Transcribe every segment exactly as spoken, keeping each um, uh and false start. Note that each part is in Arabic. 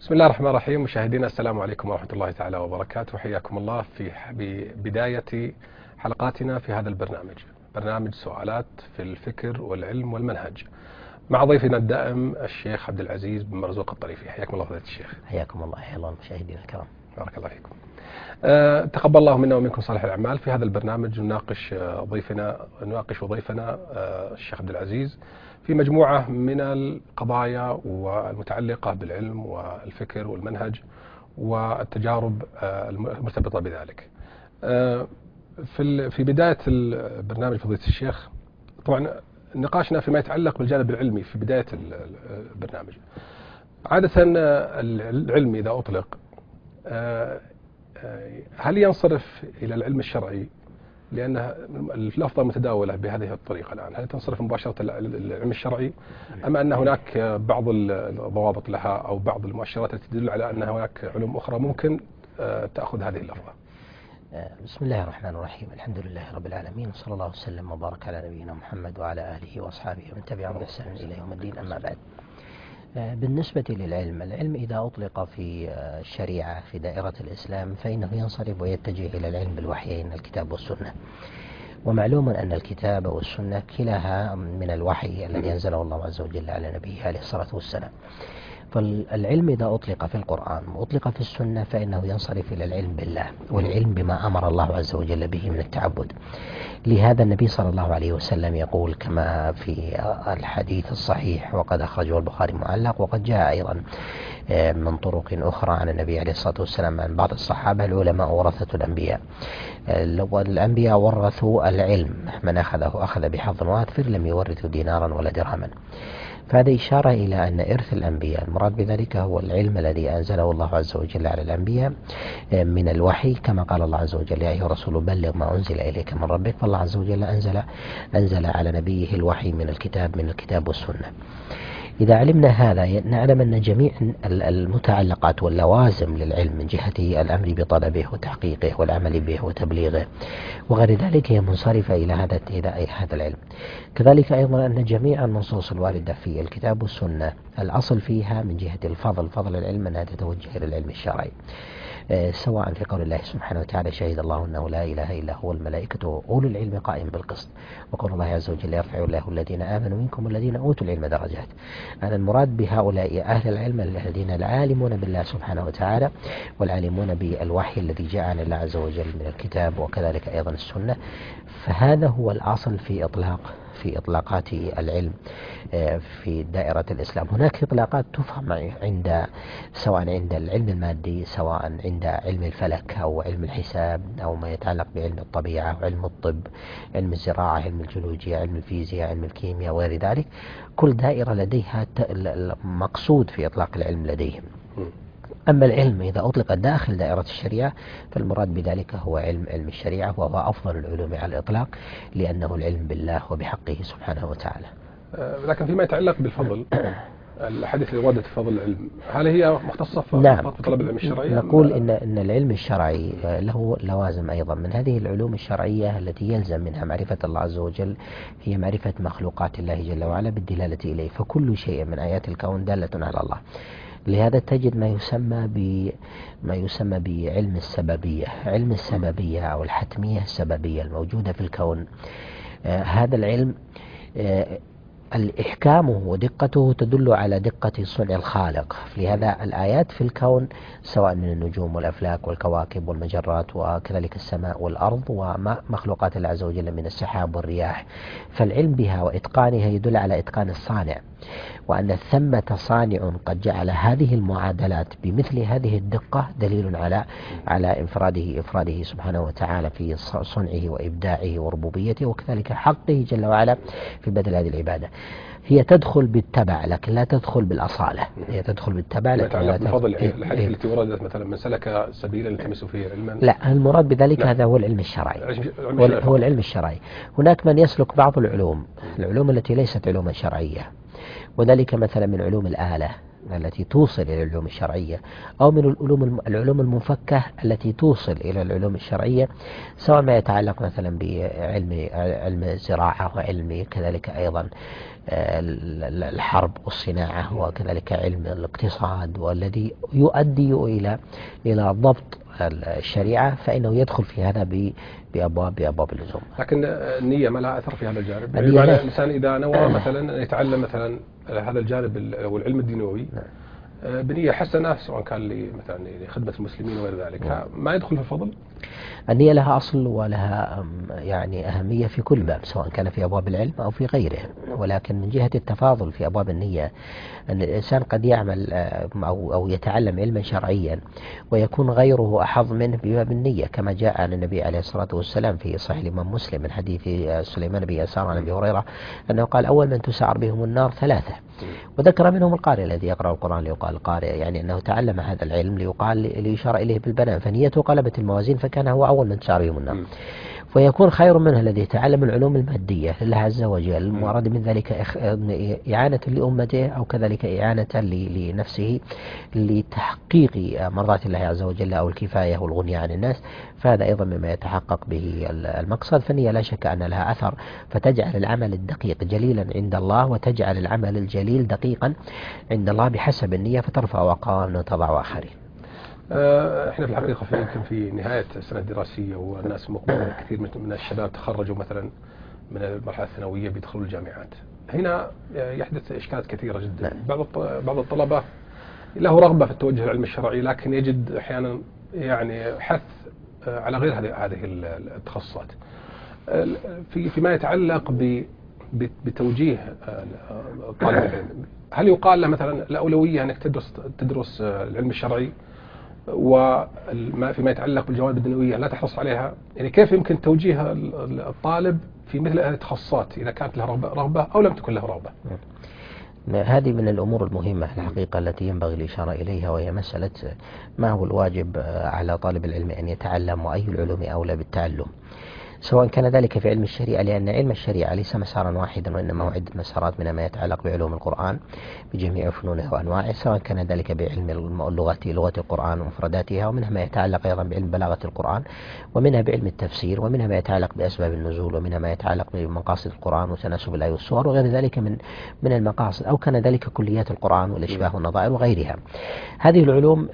بسم الله الرحمن الرحيم. مشاهدينا السلام عليكم ورحمة الله تعالى وبركاته، حياكم الله في بداية حلقاتنا في هذا البرنامج، برنامج سؤالات في الفكر والعلم والمنهج، مع ضيفنا الدائم الشيخ عبد العزيز بن مرزوق الطريفي. حياكم الله فضيلة الشيخ. حياكم الله. حيا الله المشاهدين الكرام. بارك الله فيكم. أه تقبل الله منا ومنكم صالح الأعمال. في هذا البرنامج نناقش ضيفنا نناقش ضيفنا أه الشيخ عبد العزيز في مجموعة من القضايا والمتعلقة بالعلم والفكر والمنهج والتجارب المرتبطة بذلك. في في بداية البرنامج فضيلة الشيخ، طبعا نقاشنا فيما يتعلق بالجانب العلمي في بداية البرنامج. عادة العلم إذا أطلق هل ينصرف إلى العلم الشرعي، لأن اللفظة متداولة بهذه الطريقة الآن، هل تنصرف مباشرة العلم الشرعي أم أن هناك بعض الضوابط لها أو بعض المؤشرات التي تدل على أن هناك علوم أخرى ممكن تأخذ هذه اللفظة؟ بسم الله الرحمن الرحيم. الحمد لله رب العالمين، وصلى الله وسلم وبارك على نبينا محمد وعلى آله وأصحابه ومن تبعهم بإحسان إلى يوم الدين. أما بعد، بالنسبة للعلم، العلم إذا أطلق في الشريعة في دائرة الإسلام فإنه ينصرف ويتجه إلى العلم بالوحيين، الكتاب والسنة. ومعلوم أن الكتاب والسنة كلاها من الوحي الذي أنزله الله عز وجل على نبيه عليه الصلاة والسلام. فالعلم إذا أطلق في القرآن وأطلق في السنة فإنه ينصرف إلى العلم بالله والعلم بما أمر الله عز وجل به من التعبد. لهذا النبي صلى الله عليه وسلم يقول كما في الحديث الصحيح، وقد أخرجه البخاري معلق، وقد جاء أيضا من طرق أخرى عن النبي عليه الصلاة والسلام عن بعض الصحابة: العلماء ورثة الأنبياء. الأنبياء ورثوا العلم، من أخذه أخذ بحظ وافر، لم يورثوا دينارا ولا درهما. فهذا إشارة إلى أن إرث الأنبياء المراد بذلك هو العلم الذي أنزله الله عز وجل على الأنبياء من الوحي، كما قال الله عز وجل: يا أيها الرسول بلغ ما أنزل إليك من ربك. فالله عز وجل أنزل أنزل على نبيه الوحي من الكتاب من الكتاب والسنة. إذا علمنا هذا نعلم أن جميع المتعلقات واللوازم للعلم من جهة الأمر بطلبه وتحقيقه والعمل به وتبليغه وغير ذلك هي منصرفة إلى هذا إلى هذا العلم. كذلك أيضا أن جميع النصوص الواردة في الكتاب والسنة الأصل فيها من جهة الفضل فضل العلم أنها تتوجه إلى العلم الشرعي، سواء في قول الله سبحانه وتعالى: شهد الله أنه لا إله إلا هو الملائكة أولو العلم قائم بالقسط، وقول الله عز وجل: يرفع الله الذين آمنوا منكم والذين أوتوا العلم درجات. أنا المراد بهؤلاء أهل العلم الذين العالمون بالله سبحانه وتعالى والعالمون بالوحي الذي جاء عن الله عز وجل من الكتاب وكذلك أيضا السنة. فهذا هو الأصل في إطلاق في إطلاقات العلم في دائرة الإسلام. هناك إطلاقات تفهم عند سواء عند العلم المادي، سواء عند علم الفلك أو علم الحساب أو ما يتعلق بعلم الطبيعة أو علم الطب، علم الزراعة، علم الجيولوجيا، علم الفيزياء، علم الكيمياء وغير ذلك. كل دائرة لديها مقصود في إطلاق العلم لديهم. أما العلم إذا أطلق داخل دائرة الشريعة فالمراد بذلك هو علم علم الشريعة، وهو أفضل العلوم على الإطلاق لأنه العلم بالله وبحقه سبحانه وتعالى. لكن فيما يتعلق بالفضل، الحديث اللي وردت في فضل العلم، هل هي مختصة في نعم. طلب العلم الشرعي؟ نقول إن إن العلم الشرعي له لوازم أيضا. من هذه العلوم الشرعية التي يلزم منها معرفة الله عز وجل هي معرفة مخلوقات الله جل وعلا بالدلالة إليه، فكل شيء من آيات الكون دالة على الله. لهذا تجد ما يسمى ب ما يسمى بعلم السببية، علم السببية أو الحتمية السببية الموجودة في الكون. آه هذا العلم آه الإحكام ودقته تدل على دقة صنع الخالق. لهذا الآيات في الكون سواء من النجوم والأفلاك والكواكب والمجرات وكذلك السماء والأرض ومخلوقات الله عز وجل من السحاب والرياح، فالعلم بها وإتقانها يدل على إتقان الصانع، وأن ثمة صانع قد جعل هذه المعادلات بمثل هذه الدقة دليل على على انفراده إفراده سبحانه وتعالى في صنعه وإبداعه وربوبيته وكذلك حقه جل وعلا في بدل هذه العبادة. هي تدخل بالتبع لكن لا تدخل بالأصالة. هي تدخل بالتبع لكن لا تدخل بفضل الحديث التي وردت مثلا: من سلك سبيلا يلتمس فيه علما. لا، المراد بذلك لا. هذا هو العلم الشرعي. هو, هو العلم الشرعي. هناك من يسلك بعض العلوم العلوم التي ليست علوما شرعية، وذلك مثلا من علوم الآلة التي توصل إلى العلوم الشرعية، أو من العلوم العلوم المنفكة التي توصل إلى العلوم الشرعية، سواء ما يتعلق مثلا بعلم علم الزراعة وعلم كذلك أيضا الحرب والصناعة وكذلك علم الاقتصاد، والذي يؤدي إلى إلى ضبط الشريعة، فإنه يدخل في هذا بأبواب بأبواب اللزوم. لكن النية ما لها أثر في هذا الجانب؟ يعني يعني الإنسان إذا نوى مثلا أن يتعلم مثلا هذا الجانب أو العلم الدنيوي بنية حسنة، سواء كان مثلا لخدمة المسلمين وغير ذلك، ما يدخل في الفضل؟ النية لها أصل ولها يعني أهمية في كل باب، سواء كان في أبواب العلم أو في غيره، ولكن من جهة التفاضل في أبواب النية أن الإنسان قد يعمل أو أو يتعلم علما شرعيا ويكون غيره أحظ منه بباب النية، كما جاء عن النبي عليه الصلاة والسلام في صحيح الإمام مسلم من حديث سليمان بن يسار عن أبي هريرة أنه قال: أول من تسعر بهم النار ثلاثة، وذكر منهم القارئ الذي يقرأ القرآن ليقال القارئ، يعني أنه تعلم هذا العلم ليقال ليشار إليه بالبنان، فنيته قلبت الموازين فكان هو أول من تسعر بهم النار. ويكون خير منه الذي تعلم العلوم المادية لله عز وجل، وأراد من ذلك إعانة لأمته أو كذلك إعانة لنفسه لتحقيق مرضات الله عز وجل أو الكفاية والغنية عن الناس، فهذا أيضا مما يتحقق به المقصد. فالنية لا شك أن لها أثر، فتجعل العمل الدقيق جليلا عند الله، وتجعل العمل الجليل دقيقا عند الله بحسب النية، فترفع أقام وتضع آخرين. احنا في الحقيقة في يمكن في نهاية السنة الدراسية، والناس مقبلة كثير من الشباب تخرجوا مثلا من المرحلة الثانوية بيدخلوا الجامعات. هنا يحدث إشكالات كثيرة جدا. بعض بعض الطلبة له رغبة في التوجه للعلم الشرعي، لكن يجد أحيانا يعني حث على غير هذه هذه التخصصات. في فيما يتعلق بتوجيه طالب العلم، هل يقال له مثلا الأولوية أنك تدرس تدرس العلم الشرعي، وما فيما يتعلق بالجوانب الدنيوية لا تحرص عليها؟ يعني كيف يمكن توجيه الطالب في مثل هذه التخصصات إذا كانت له رغبة أو لم تكن له رغبة؟ هذه من الأمور المهمة الحقيقة التي ينبغي الإشارة إليها، وهي مسألة ما هو الواجب على طالب العلم أن يتعلم، وأي العلوم أولى بالتعلم، سواء كان ذلك في علم الشريعة، لأن علم الشريعة ليس مسارا واحدا، وإنما هو عدة مسارات من ما يتعلق بعلوم القرآن بجميع فنونه وأنواعه، سواء كان ذلك بعلم اللغة لغة القرآن ومفرداتها، ومنها ما يتعلق أيضا بعلم بلاغة القرآن، ومنها بعلم التفسير، ومنها ما يتعلق بأسباب النزول، ومنها ما يتعلق بمقاصد القرآن وتناسب الآيات والسور وغير ذلك من من المقاصد، أو كان ذلك كليات القرآن والإشباه والنظائر وغيرها. هذه العلوم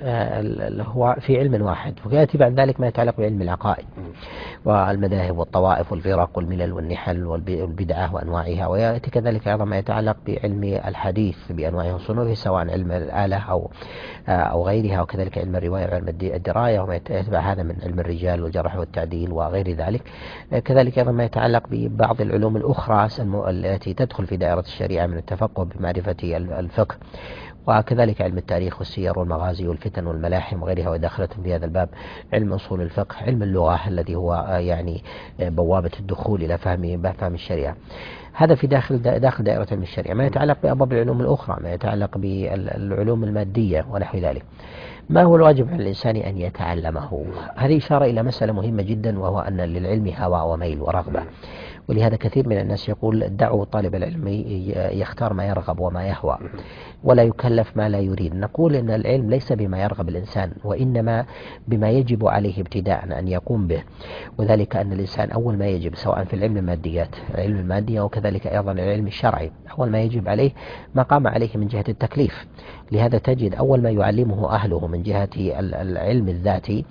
هو في علم واحد. ويأتي بعد ذلك ما يتعلق بعلم العقائد والمذاهب والطوائف والفرق والملل والنحل والبدعة وأنواعها، ويأتي كذلك أيضا ما يتعلق بعلم الحديث بأنواعه وصنوفه، سواء علم الآلة أو أو غيرها، وكذلك علم الرواية وعلم الدراية، وما يتبع هذا من علم الرجال والجرح والتعديل وغير ذلك. كذلك أيضا ما يتعلق ببعض العلوم الأخرى التي تدخل في دائرة الشريعة من التفقه بمعرفة الفقه، وكذلك علم التاريخ والسير والمغازي والفتن والملاحم وغيرها، وداخلة في هذا الباب علم أصول الفقه، علم اللغة الذي هو يعني بوابة الدخول إلى فهم فهم الشريعة. هذا في داخل داخل دائرة علم الشريعة. ما يتعلق بأبواب العلوم الأخرى، ما يتعلق بالعلوم المادية ونحو ذلك، ما هو الواجب على الإنسان أن يتعلمه؟ هذه إشارة إلى مسألة مهمة جدا، وهو أن للعلم هوى وميل ورغبة، ولهذا كثير من الناس يقول دعوا طالب العلم يختار ما يرغب وما يهوى، ولا يكلف ما لا يريد. نقول إن العلم ليس بما يرغب الإنسان، وإنما بما يجب عليه ابتداء أن يقوم به، وذلك أن الإنسان أول ما يجب، سواء في العلم الماديات العلم المادي وكذلك أيضا العلم الشرعي، أول ما يجب عليه ما قام عليه من جهة التكليف. لهذا تجد أول ما يعلمه أهله من جهة العلم الذاتي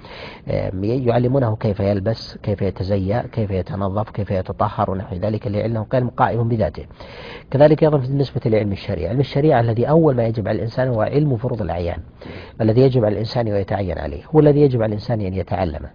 يعلمونه كيف يلبس، كيف يتزيأ، كيف يتنظف، كيف يتطهر ونحو ذلك، لأنه كان قائم بذاته. كذلك أيضا بالنسبة لعلم الشريعة، علم الشريعة الذي أول ما يجب على الإنسان هو علم فروض الأعيان، الذي يجب على الإنسان ويتعين عليه، هو الذي يجب على الإنسان أن يتعلمه.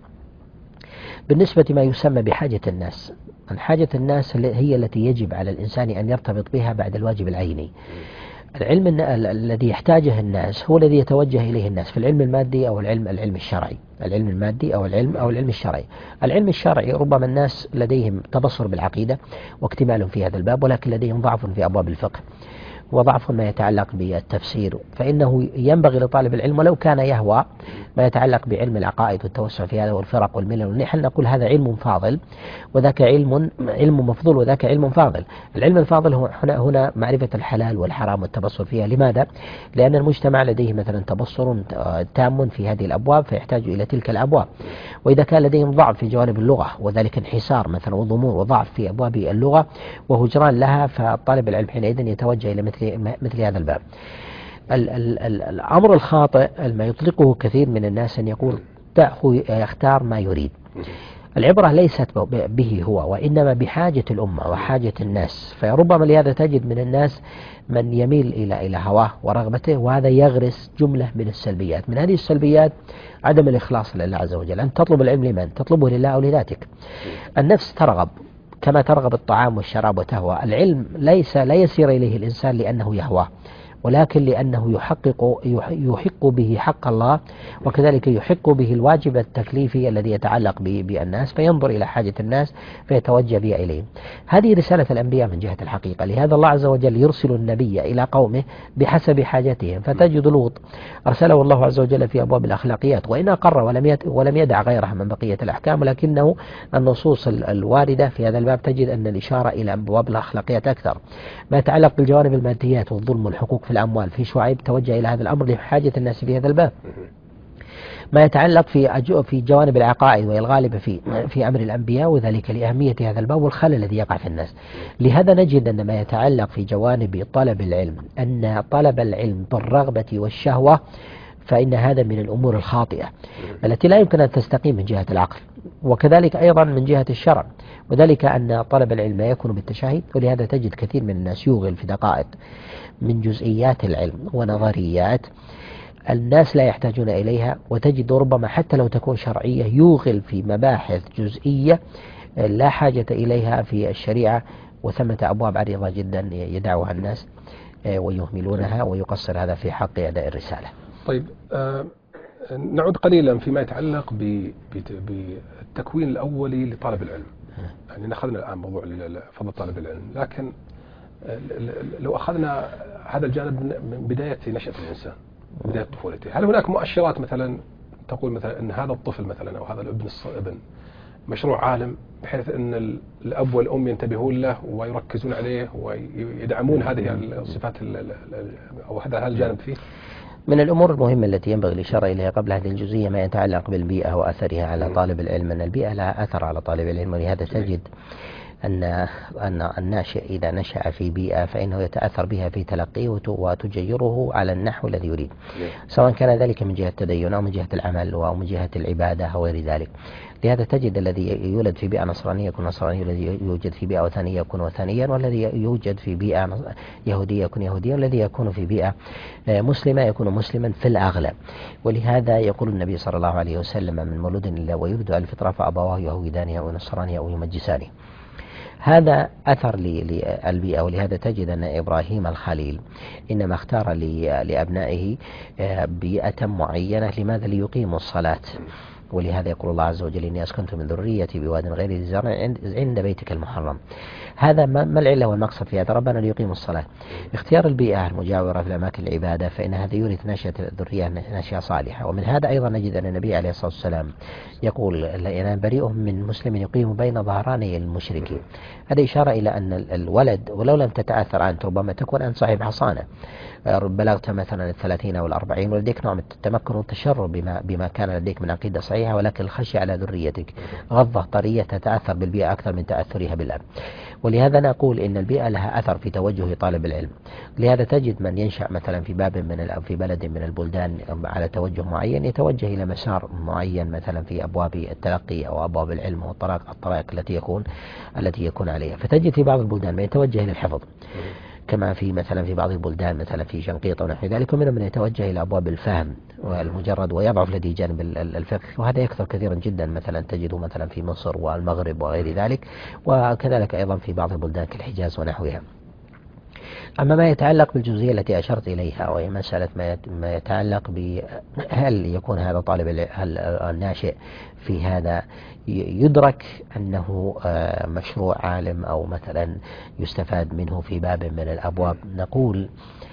بالنسبة ما يسمى بحاجة الناس، حاجة الناس هي التي يجب على الإنسان أن يرتبط بها بعد الواجب العيني. العلم الذي يحتاجه الناس هو الذي يتوجه إليه الناس في العلم المادي أو العلم العلم الشرعي، العلم المادي أو العلم أو العلم الشرعي. العلم الشرعي ربما الناس لديهم تبصر بالعقيدة واكتمال في هذا الباب، ولكن لديهم ضعف في أبواب الفقه وضعف ما يتعلق بالتفسير، فإنه ينبغي لطالب العلم ولو كان يهوى ما يتعلق بعلم العقائد والتوسع في هذا والفرق والملل، ونحن نقول هذا علم فاضل وذاك علم علم مفضول وذاك علم فاضل. العلم الفاضل هو هنا هنا معرفة الحلال والحرام والتبصر فيها. لماذا؟ لأن المجتمع لديه مثلا تبصر تام في هذه الأبواب فيحتاج إلى تلك الأبواب، وإذا كان لديهم ضعف في جوانب اللغة وذلك انحسار مثلا وضمور وضعف في أبواب اللغة وهجران لها، فطالب العلم حينئذ يتوجه إلى مثل مثل هذا الباب. ال ال ال الأمر الخاطئ ما يطلقه كثير من الناس أن يقول يختار ما يريد. العبرة ليست به هو وإنما بحاجة الأمة وحاجة الناس، فربما لهذا تجد من الناس من يميل إلى إلى هواه ورغبته، وهذا يغرس جملة من السلبيات. من هذه السلبيات عدم الإخلاص لله عز وجل. أن تطلب العلم لمن؟ تطلبه لله أو لذاتك. النفس ترغب كما ترغب الطعام والشراب وتهوى. العلم ليس لا يسير إليه الإنسان لأنه يهواه، ولكن لأنه يحقق يحق به حق الله، وكذلك يحق به الواجب التكليفي الذي يتعلق بالناس، فينظر إلى حاجة الناس فيتوجه بها إليهم. هذه رسالة الأنبياء من جهة الحقيقة. لهذا الله عز وجل يرسل النبي إلى قومه بحسب حاجتهم. فتجد لوط أرسله الله عز وجل في أبواب الأخلاقيات، وإن أقر ولم ولم يدع غيرها من بقية الأحكام، ولكنه النصوص الواردة في هذا الباب تجد أن الإشارة إلى أبواب الأخلاقيات أكثر. ما يتعلق بالجوانب الماديات والظلم والحقوق في الأموال في شعيب توجه إلى هذا الأمر لحاجة الناس في هذا الباب. ما يتعلق في في جوانب العقائد وهي الغالبة في في أمر الأنبياء، وذلك لأهمية هذا الباب والخلل الذي يقع في الناس. لهذا نجد أن ما يتعلق في جوانب طلب العلم أن طلب العلم بالرغبة والشهوة فإن هذا من الأمور الخاطئة التي لا يمكن أن تستقيم من جهة العقل، وكذلك أيضا من جهة الشرع، وذلك أن طلب العلم لا يكون بالتشهي. ولهذا تجد كثير من الناس يوغل في دقائق من جزئيات العلم ونظريات الناس لا يحتاجون إليها، وتجد ربما حتى لو تكون شرعية يوغل في مباحث جزئية لا حاجة إليها في الشريعة، وثمة أبواب عريضة جدا يدعوها الناس ويهملونها، ويقصر هذا في حق أداء الرسالة. طيب آه نعود قليلا فيما يتعلق بالتكوين الأولي لطالب العلم. يعني أخذنا الآن موضوع فضل طالب العلم، لكن لو أخذنا هذا الجانب من بداية نشأة الإنسان، بداية طفولته، هل هناك مؤشرات مثلا تقول مثلا أن هذا الطفل مثلا أو هذا الابن الابن مشروع عالم، بحيث أن الأب والأم ينتبهون له ويركزون عليه ويدعمون هذه الصفات أو هذا الجانب فيه؟ من الأمور المهمة التي ينبغي الإشارة إليها قبل هذه الجزئية ما يتعلق بالبيئة وأثرها على طالب العلم. أن البيئة لها أثر على طالب العلم، ولهذا تجد أن أن الناشئ إذا نشأ في بيئة فإنه يتأثر بها في تلقيه وتجيره على النحو الذي يريد، سواء كان ذلك من جهة التدين أو من جهة العمل أو من جهة العبادة أو غير ذلك. لهذا تجد الذي يولد في بيئة نصرانية يكون نصرانيا، والذي يوجد في بيئة وثنية يكون وثنيا، والذي يوجد في بيئة يهودية يكون يهوديا، والذي يكون في بيئة مسلمة يكون مسلما في الأغلب. ولهذا يقول النبي صلى الله عليه وسلم: من مولود إلا ويولد على الفطرة فأبواه يهودانه أو نصرانه أو يمجسانه. هذا أثر للبيئة. ولهذا تجد أن إبراهيم الخليل إنما اختار لأبنائه بيئة معينة. لماذا؟ ليقيموا الصلاة. ولهذا يقول الله عز وجل: إني أسكنت من ذريتي بواد غير ذي زرع عند بيتك المحرم. هذا ما العلة والمقصد في هذا؟ ربنا ليقيموا الصلاة. اختيار البيئة المجاورة في الأماكن العبادة فإن هذا يورث نشأة الذرية نشأة صالحة. ومن هذا أيضا نجد أن النبي عليه الصلاة والسلام يقول: أنا بريء من مسلم يقيم بين ظهراني المشركين. هذا إشارة إلى أن الولد ولو لم تتأثر أنت ربما تكون أنت صاحب حصانة، بلغت مثلا الثلاثين أو الأربعين ولديك نوع من التمكن والتشرب بما, بما كان لديك من عقيدة صحيحة، ولكن الخشية على ذريتك غضة طرية تتأثر بالبيئة أكثر من تأثرها بالأب. ولهذا نقول إن البيئة لها أثر في توجه طالب العلم. لهذا تجد من ينشأ مثلا في باب من في بلد من البلدان على توجه معين يتوجه إلى مسار معين مثلا في أبواب التلقي أو أبواب العلم والطرائق الطرائق التي يكون التي يكون عليها. فتجد في بعض البلدان من يتوجه إلى الحفظ، كما في مثلا في بعض البلدان مثلا في شنقيط ونحو ذلك، ومنهم من يتوجه إلى أبواب الفهم والمجرد ويضعف لديه جانب الفقه، وهذا يكثر كثيرا جدا. مثلا تجده مثلا في مصر والمغرب وغير ذلك، وكذلك أيضا في بعض البلدان كالحجاز ونحوها. أما ما يتعلق بالجزئية التي أشرت إليها وهي مسألة ما يتعلق بهل يكون هذا طالب الناشئ في هذا يدرك أنه مشروع عالم أو مثلا يستفاد منه في باب من الأبواب، نقول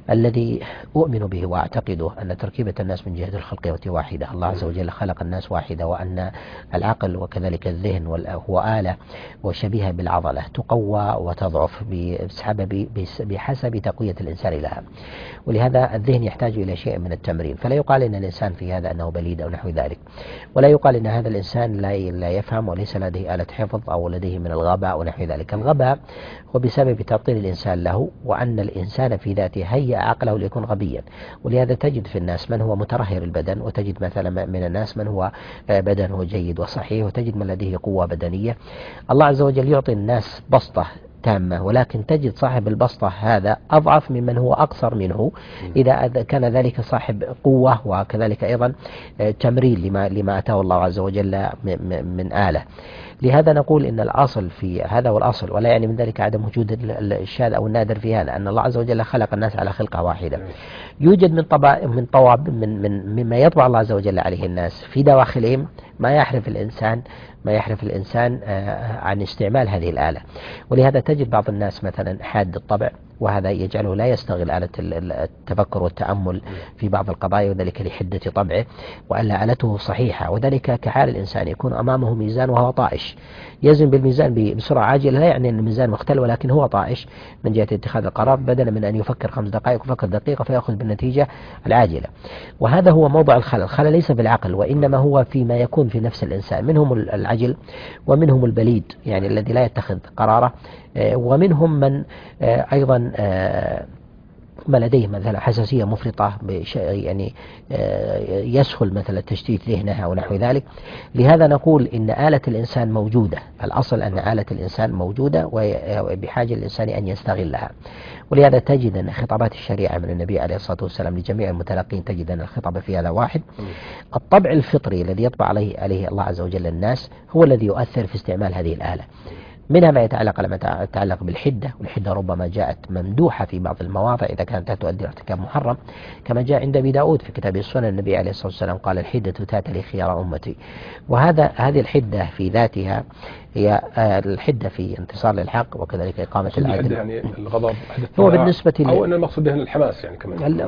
الذي أؤمن به وأعتقده أن تركيبة الناس من جهة الخلقية واحدة. الله عز وجل خلق الناس واحدة، وأن العقل وكذلك الذهن هو آلة وشبيهة بالعضلة تقوى وتضعف بسبب بحسب تقوية الإنسان لها. ولهذا الذهن يحتاج إلى شيء من التمرين، فلا يقال إن الإنسان في هذا أنه بليد أو نحو ذلك، ولا يقال إن هذا الإنسان لا يفهم وليس لديه آلة حفظ أو لديه من الغباء أو نحو ذلك. الغباء هو بسبب تعطيل الإنسان له، وأن الإنسان في ذاته هيأ عقله ليكون غبيا. ولهذا تجد في الناس من هو مترهر البدن، وتجد مثلا من الناس من هو بدنه جيد وصحيح، وتجد من لديه قوة بدنية. الله عز وجل يعطي الناس بسطة تامة، ولكن تجد صاحب البسطة هذا أضعف ممن هو أقصر منه إذا كان ذلك صاحب قوة وكذلك أيضا تمرين لما, لما أتاه الله عز وجل من آلة. لهذا نقول إن الأصل في هذا والأصل، ولا يعني من ذلك عدم وجود الشاذ أو النادر في هذا، أن الله عز وجل خلق الناس على خلقة واحدة. يوجد من طبع من طواب من من مما يطبع الله عز وجل عليه الناس في دواخلهم ما يحرف الإنسان ما يحرف الإنسان عن استعمال هذه الآلة. ولهذا تجد بعض الناس مثلا حاد الطبع، وهذا يجعله لا يستغل آلة التفكر والتأمل في بعض القضايا، وذلك لحدة طبعه، وألا آلته صحيحة. وذلك كحال الإنسان يكون أمامه ميزان وهو طائش، يزن بالميزان بسرعة عاجلة، لا يعني أن الميزان مختل، ولكن هو طائش من جهة اتخاذ القرار، بدلا من أن يفكر خمس دقائق يفكر دقيقة فيأخذ بالنتيجة العاجلة. وهذا هو موضع الخلل. الخلل ليس بالعقل، وإنما هو فيما يكون في نفس الإنسان. منهم العجل، ومنهم البليد يعني الذي لا يتخذ قراره، ومنهم من أيضا ما لديه مثلا حساسية مفرطة يعني يسهل مثلا تشتيت ذهنها ونحو ذلك. لهذا نقول إن آلة الإنسان موجودة، الأصل أن آلة الإنسان موجودة وبحاجة الإنسان أن يستغلها. ولهذا تجد أن خطابات الشريعة من النبي عليه الصلاة والسلام لجميع المتلقين تجد أن الخطاب في هذا واحد. الطبع الفطري الذي يطبع عليه عليه الله عز وجل الناس هو الذي يؤثر في استعمال هذه الآلة. منها ما يتعلق لما يتعلق بالحدة، والحدة ربما جاءت ممدوحة في بعض المواضع إذا كانت تؤدي ارتكاب محرم، كما جاء عند أبي داود في كتاب السنن النبي عليه الصلاة والسلام قال الحدة تاتي لخيار أمتي. وهذا هذه الحدة في ذاتها هي الحدة في انتصار للحق وكذلك إقامة العدل. يعني الغضب هو بالنسبة أو أن المقصود به الحماس يعني كمان.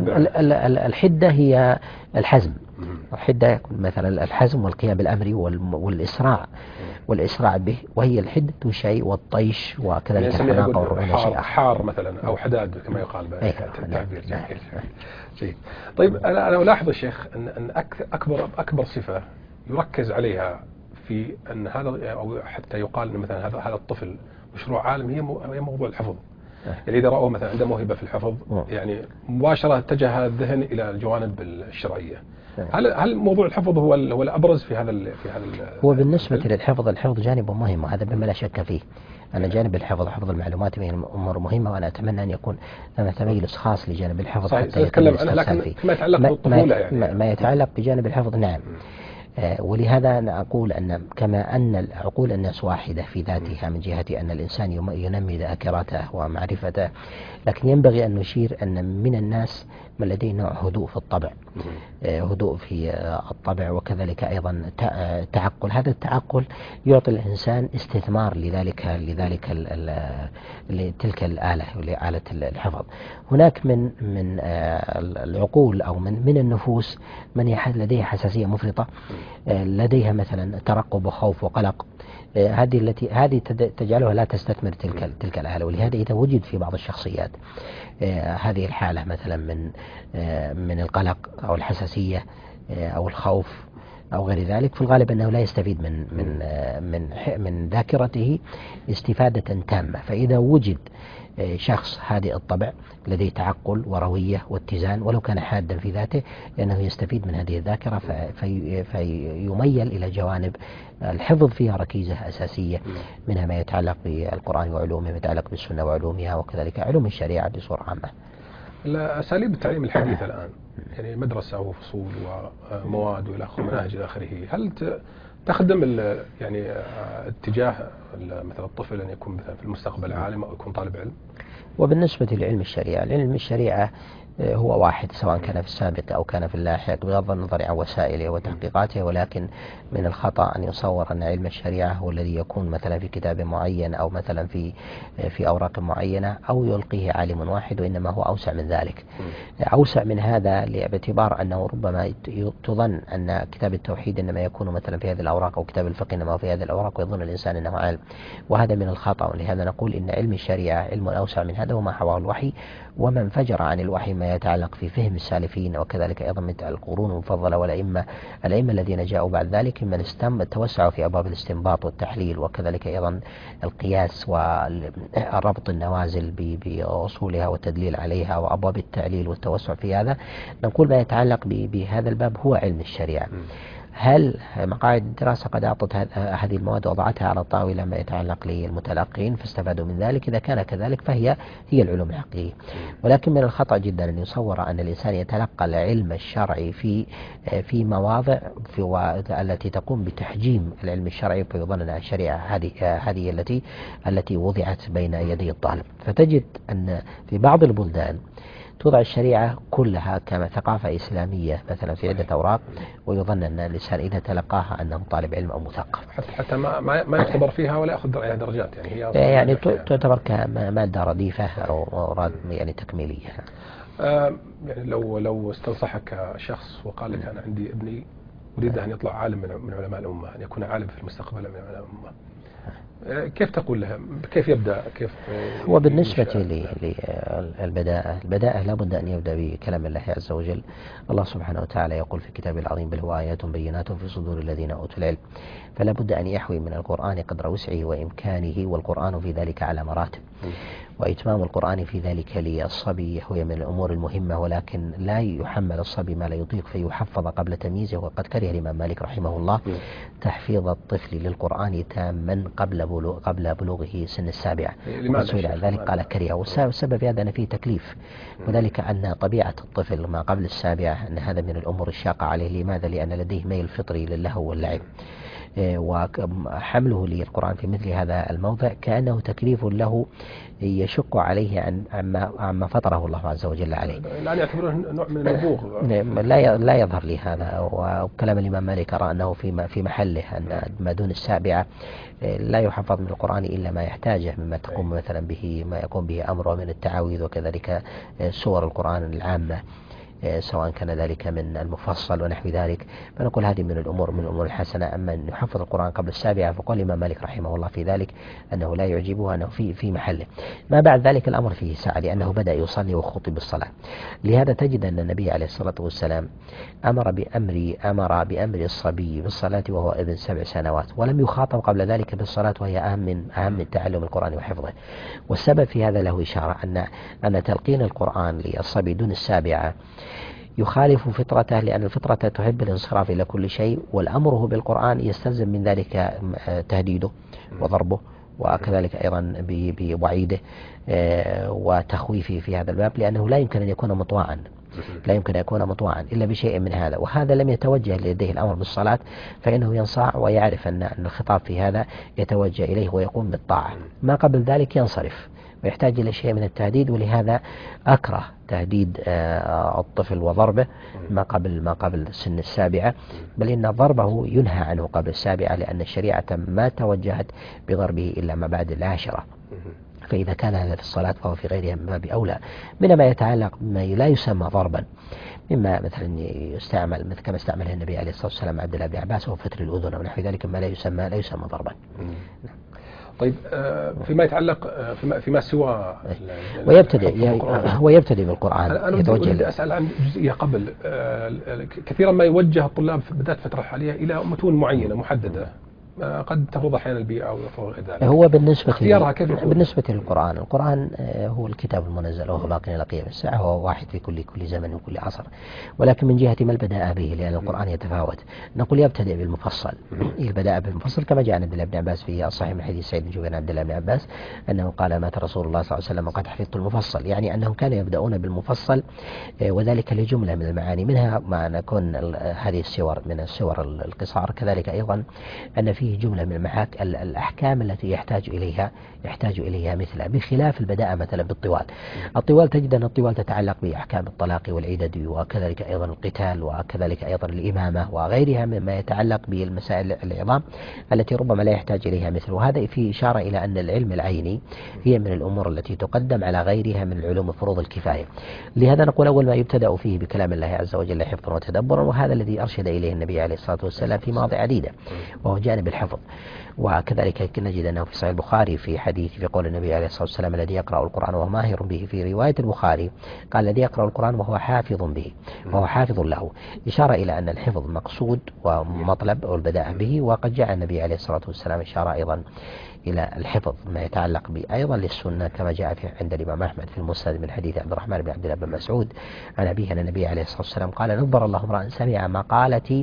الحدة هي الحزم. الحدة مثلا الحزم والقيام بالأمر والإسراع والإسراع به، وهي الحدة شيء والطيش وكذلك الحماقة والرعونة شيء حار مثلا أو حداد كما يقال بالتعبير. جيد. طيب أنا أنا ألاحظ الشيخ أن أن أكبر أكبر صفة يركز عليها في أن هذا أو حتى يقال أن مثلا هذا هذا الطفل مشروع عالم هي هي موضوع الحفظ. يعني إذا رأوا مثلا عنده موهبة في الحفظ يعني مباشرة اتجه الذهن إلى الجوانب الشرعية. هل هل موضوع الحفظ هو هو الأبرز في هذا في هذا هو بالنسبة للحفظ الحفظ جانب مهم، وهذا بما لا شك فيه. أن جانب الحفظ حفظ المعلومات من الأمور مهمة، وأنا أتمنى أن يكون لنا تميز خاص لجانب الحفظ حتى يتكلم عنه، لكن ما يتعلق بالطفولة يعني ما يتعلق بجانب الحفظ نعم. ولهذا أنا أقول أن كما أن عقول الناس واحدة في ذاتها من جهة أن الإنسان ينمي ذاكرته ومعرفته، لكن ينبغي أن نشير أن من الناس من لديه نوع هدوء في الطبع، هدوء في الطبع وكذلك أيضا تعقل. هذا التعقل يعطي الإنسان استثمار لذلك لذلك لتلك الآلة لآلة الحفظ. هناك من من العقول أو من من النفوس من لديه حساسية مفرطة، لديها مثلا ترقب وخوف وقلق، هذه التي هذه تجعلها لا تستثمر تلك تلك الآلة. ولهذا إذا وجد في بعض الشخصيات هذه الحالة مثلا من من القلق أو الحساسية أو الخوف أو غير ذلك، في الغالب أنه لا يستفيد من من من من ذاكرته استفادة تامة. فإذا وجد شخص هادئ الطبع لديه تعقل وروية واتزان ولو كان حادا في ذاته، لأنه يستفيد من هذه الذاكرة في فيميل إلى جوانب الحفظ فيها ركيزة أساسية، منها ما يتعلق بالقرآن وعلومه، ما يتعلق بالسنة وعلومها، وكذلك علوم الشريعة بصورة عامة. أساليب التعليم الحديثة الآن يعني مدرسة وفصول ومواد وإلى آخره ومناهج إلى آخره، هل تخدم ال- يعني آه، اتجاه ال- مثلا الطفل أن يكون مثلا في المستقبل عالم أو يكون طالب علم؟ وبالنسبة لعلم الشريعة، العلم الشريعة آه، هو واحد سواء كان في السابق أو كان في اللاحق بغض النظر عن وسائله وتحقيقاته، ولكن من الخطأ أن يصور أن علم الشريعة هو الذي يكون مثلا في كتاب معين أو مثلا في في أوراق معينة أو يلقيه عالم واحد، وإنما هو أوسع من ذلك. أوسع من هذا باعتبار أنه ربما تظن أن كتاب التوحيد إنما يكون مثلا في هذه الأوراق أو كتاب الفقه إنما في هذه الأوراق، ويظن الإنسان أنه عالم، وهذا من الخطأ. ولهذا نقول إن علم الشريعة علم أوسع من هذا وما حواه الوحي وما انفجر عن الوحي ما يتعلق في فهم السالفين، وكذلك أيضا من القرون المفضلة والأئمة الأئمة الذين جاءوا بعد ذلك ممن استم توسعوا في أبواب الاستنباط والتحليل، وكذلك أيضا القياس وربط النوازل بأصولها والتدليل عليها وأبواب التعليل والتوسع في هذا. نقول ما يتعلق بهذا الباب هو علم الشريعة. هل مقاعد الدراسة قد أعطت هذه المواد وضعتها على الطاولة ما يتعلق للمتلقين فاستفادوا من ذلك؟ إذا كان كذلك فهي هي العلوم الحقيقية. ولكن من الخطأ جدا أن يصور أن الإنسان يتلقى العلم الشرعي في في مواضع في التي تقوم بتحجيم العلم الشرعي، فيظن أن الشريعة هذه هذه التي التي وضعت بين يدي الطالب. فتجد أن في بعض البلدان توضع الشريعة كلها كما ثقافة إسلامية مثلا في عدة أوراق، ويظن أن الإنسان إذا تلقاها أنه طالب علم أو مثقف، حتى حتى ما ما ما يختبر فيها ولا يأخذ عليها درجات، يعني هي يعني تعتبر كمادة رديفة أو أوراد يعني تكميلية. آه يعني لو لو استنصحك شخص وقال لك أنا عندي ابني أريد أن يطلع عالم من من علماء الأمة، أن يكون عالم في المستقبل من علماء الأمة، كيف تقول له؟ كيف يبدأ؟ كيف؟ وبالنسبة للبداءة، البداءة لا بد أن يبدأ بكلام الله عز وجل. الله سبحانه وتعالى يقول في كتابه العظيم: بل هو آيات بينات في صدور الذين أوتوا العلم. فلا بد أن يحوي من القرآن قدر وسعه وإمكانه، والقرآن في ذلك على مراتب، وإتمام القرآن في ذلك للصبي هو من الأمور المهمة، ولكن لا يحمل الصبي ما لا يطيق فيحفظ قبل تمييزه. وقد كره الإمام مالك رحمه الله تحفيظ الطفل للقرآن تاما قبل بلوغ قبل بلوغه سن السابعة، وسئل عن ذلك قال كره. والسبب في هذا أن فيه تكليف، وذلك أن طبيعة الطفل ما قبل السابعة أن هذا من الأمور الشاقة عليه. لماذا؟ لأن لديه ميل فطري للهو واللعب، وحمله للقرآن في مثل هذا الموضع كأنه تكليف له يشق عليه عن عما عما فطره الله عز وجل عليه. الآن يعتبره نوع من النبوغ. لا لا يظهر لي هذا، وكلام الإمام مالك أرى أنه في في محله، أن ما دون السابعة لا يحفظ من القرآن إلا ما يحتاجه مما تقوم مثلا به ما يقوم به أمره من التعاويذ، وكذلك سور القرآن العامة سواء كان ذلك من المفصل ونحو ذلك. فنقول هذه من الأمور من الأمور الحسنة. أما أن يحفظ القرآن قبل السابعة فقال الإمام مالك رحمه الله في ذلك أنه لا يعجبه، أنه في في محله. ما بعد ذلك الأمر فيه سعة، لأنه بدأ يصلي وخطب بالصلاة. لهذا تجد أن النبي عليه الصلاة والسلام أمر بأمر أمر بأمر الصبي بالصلاة وهو ابن سبع سنوات، ولم يخاطب قبل ذلك بالصلاة، وهي أهم من أهم من تعلم القرآن وحفظه. والسبب في هذا له إشارة أن أن تلقين القرآن للصبي دون السابعة يخالف فطرته، لأن الفطرة تحب الانصراف إلى كل شيء، والأمره بالقرآن يستلزم من ذلك تهديده وضربه، وكذلك أيضا بوعيده وتخويفه في هذا الباب، لأنه لا يمكن أن يكون مطواعا لا يمكن أن يكون مطوعا إلا بشيء من هذا. وهذا لم يتوجه لديه الأمر بالصلاة، فإنه ينصاع ويعرف أن الخطاب في هذا يتوجه إليه ويقوم بالطاعة. ما قبل ذلك ينصرف ويحتاج إلى شيء من التهديد، ولهذا أكره تهديد الطفل وضربه ما قبل ما قبل سن السابعة، بل إن ضربه ينهى عنه قبل السابعة، لأن الشريعة ما توجهت بضربه إلا ما بعد العاشرة. فإذا كان هذا في الصلاة فهو في غيرها من باب أولى، من ما يتعلق بما لا يسمى ضربا، مما مثلا يستعمل مثل كما استعمله النبي عليه الصلاة والسلام عبد الله بن عباس، وهو فتر الأذن أو نحو ذلك، ما لا يسمى لا يسمى ضربا. طيب فيما يتعلق فيما, فيما سوى ويبتدئ ويبتدئ بالقرآن. أنا أريد أسأل عن جزئية قبل. كثيرا ما يوجه الطلاب في بداية الفترة الحالية إلى متون معينة محددة، آه، قد تفرض أحيانا البيئة أو يفرض غير ذلك. هو بالنسبة اختيارها كيف يكون؟ بالنسبة للقرآن، القرآن آه، هو الكتاب المنزل وهو باق إلى قيام الساعة، هو واحد في كل كل زمن وكل عصر. ولكن من جهة ما البداء به، لأن القرآن يتفاوت، نقول يبتدئ بالمفصل. البداء بالمفصل كما جاء عن عبد الله بن عباس في الصحيح من حديث سعيد بن جبير عن عبد الله بن عباس أنه قال: مات رسول الله صلى الله عليه وسلم وقد حفظت المفصل، يعني أنهم كانوا يبدأون بالمفصل، آه، وذلك لجملة من المعاني، منها ما نكون هذه السور من السور القصار، كذلك أيضا أن فيه جملة من المحاك الأحكام التي يحتاج إليها يحتاج إليها مثلها، بخلاف البداءة مثلا بالطوال. الطوال تجد أن الطوال تتعلق بأحكام الطلاق والعدد، وكذلك أيضا القتال، وكذلك أيضا الإمامة وغيرها مما يتعلق بالمسائل العظام التي ربما لا يحتاج إليها مثل. وهذا في إشارة إلى أن العلم العيني هي من الأمور التي تقدم على غيرها من العلوم فروض الكفاية. لهذا نقول أول ما يبتدأ فيه بكلام الله عز وجل حفظا وتدبرا، وهذا الذي أرشد إليه النبي عليه الصلاة والسلام في مواضع عديدة، وهو جانب الحفظ. وكذلك نجد أنه في صحيح البخاري في حديث في قول النبي عليه الصلاة والسلام: الذي يقرأ القرآن وهو ماهر به. في رواية البخاري قال: الذي يقرأ القرآن وهو حافظ به، وهو حافظ له، إشارة إلى أن الحفظ مقصود ومطلب والبداء به. وقد جاء النبي عليه الصلاة والسلام إشارة أيضا إلى الحفظ ما يتعلق به أيضا للسنة، كما جاء في عند الإمام أحمد في المسند من حديث عبد الرحمن بن عبد الله بن مسعود عن أبيه أن النبي عليه الصلاة والسلام قال: نظر الله امرأ سمع مقالتي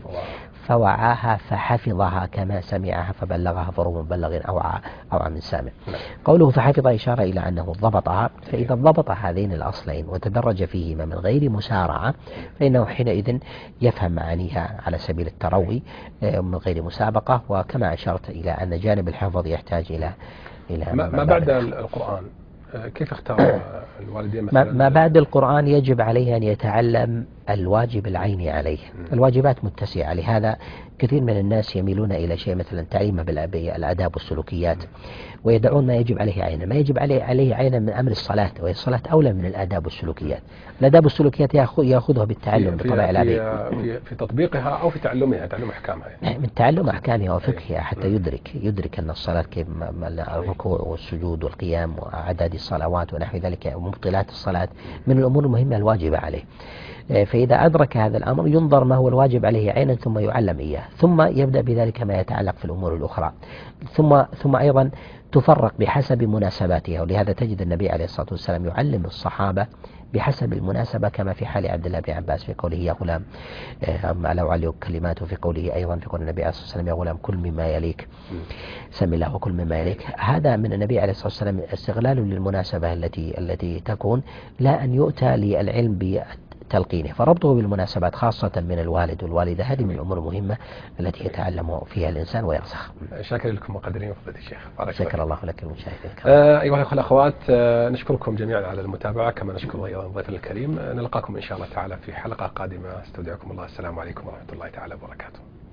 فوعاها فحفظها كما سمعها فبلغها، فرب مبلغ أوعى أوعى من سامع. قوله فحفظ إشارة إلى أنه ضبطها، فإذا ضبط هذين الأصلين وتدرج فيهما من غير مسارعة فإنه حينئذ يفهم معانيها على سبيل التروي من غير مسابقة. وكما أشرت إلى أن جانب الحفظ يحتاج إلى إلى ما, ما بعد القرآن كيف اختار الوالدين مثلا؟ ما بعد القرآن يجب عليه أن يتعلم الواجب العيني عليه. الواجبات متسعة، لهذا كثير من الناس يميلون إلى شيء مثلا تعليمه بالآداب والسلوكيات، ويدعون ما يجب عليه عينا. ما يجب عليه عليه عينا من أمر الصلاة، وهي الصلاة أولى من الآداب والسلوكيات. الآداب والسلوكيات يأخذها بالتعلم بطبع العبيد، في, في تطبيقها أو في تعلمها، تعلم أحكامها يعني. من تعلم أحكامها وفقهها حتى يدرك يدرك أن الصلاة كيف الركوع والسجود والقيام وعدد الصلوات ونحو ذلك ومبطلات الصلاة من الأمور المهمة الواجبة عليه. فإذا أدرك هذا الأمر ينظر ما هو الواجب عليه عينا ثم يعلم إياه، ثم يبدأ بذلك ما يتعلق في الأمور الأخرى، ثم ثم أيضا تفرق بحسب مناسباتها. ولهذا تجد النبي عليه الصلاة والسلام يعلم الصحابة بحسب المناسبة، كما في حال عبد الله بن عباس في قوله: يا غلام ألا أعلمك كلماته، في قوله أيضا في قول النبي عليه الصلاة والسلام: يا غلام كل مما يليك، سم الله وكل مما يليك. هذا من النبي عليه الصلاة والسلام استغلال للمناسبة التي التي تكون، لا أن يؤتى للعلم بتلقينه. فربطه بالمناسبات خاصة من الوالد والوالدة هذه من الأمور المهمة التي يتعلم فيها الإنسان ويرسخ. شاكر لكم مقدرين وفضيلة الشيخ. شكر الله لك المشاهدين. آه أيها الأخوة والأخوات، آه نشكركم جميعا على المتابعة، كما نشكر أيضا ضيفنا الكريم. آه نلقاكم إن شاء الله تعالى في حلقة قادمة. استودعكم الله. السلام عليكم ورحمة الله تعالى وبركاته.